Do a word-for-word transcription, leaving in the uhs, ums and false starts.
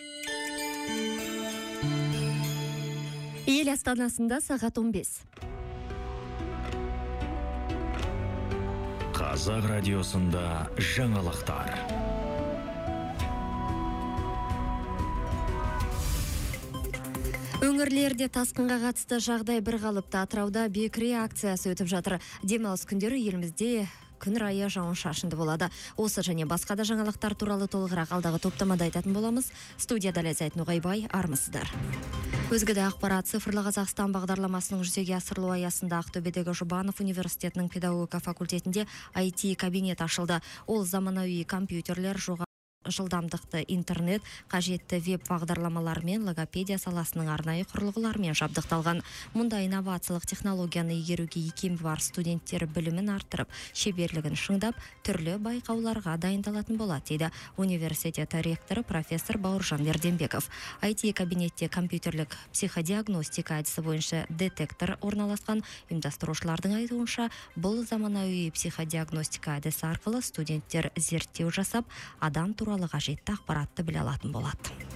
Ел астанасында сағат он бес. Қазақ радиосында жаңалықтар. Өңірлерде тасқынға қатысты жағдай бір қалыпты. Атырауда бекіре акциясы өтіп жатыр. Демалыс күндері елімізде күн райы жауын шашынды болады. Осы және басқа да жаңалықтар туралы толығырақ алдағы топтамада айтатын боламыз. Студияда Ләззат Ноғайбай, армысыздар. Өзге де ақпарат. Цифрлы Қазақстан бағдарламасының жүзеге асырылу аясында Ақтөбедегі Жұбанов университетінің педагогика факультетінде ай ти кабинет ашылды. Ол заманауи компьютерлер, жоғары жылдамдықты интернет, қажетті веб бағдарламалармен, логопедия саласының арнайы құрылғылармен жабдықталған. Мұнда инновациялық технологияны игеруге икемі бар студенттер білімін арттырып, шеберлігін шыңдап, түрлі байқауларға дайындалатын болады, дейді университет ректоры профессор Бауыржан Берденбеков. ай ти кабинетте компьютерлік психодиагностика әдісі бойынша детектор орналасқан. Ұйымдастырушылардың айтуынша, бұл заманауи психодиагностика әдісі арқылы студенттер зерттеу жасап, адам туралы қажетті ақпаратты біле алатын болады.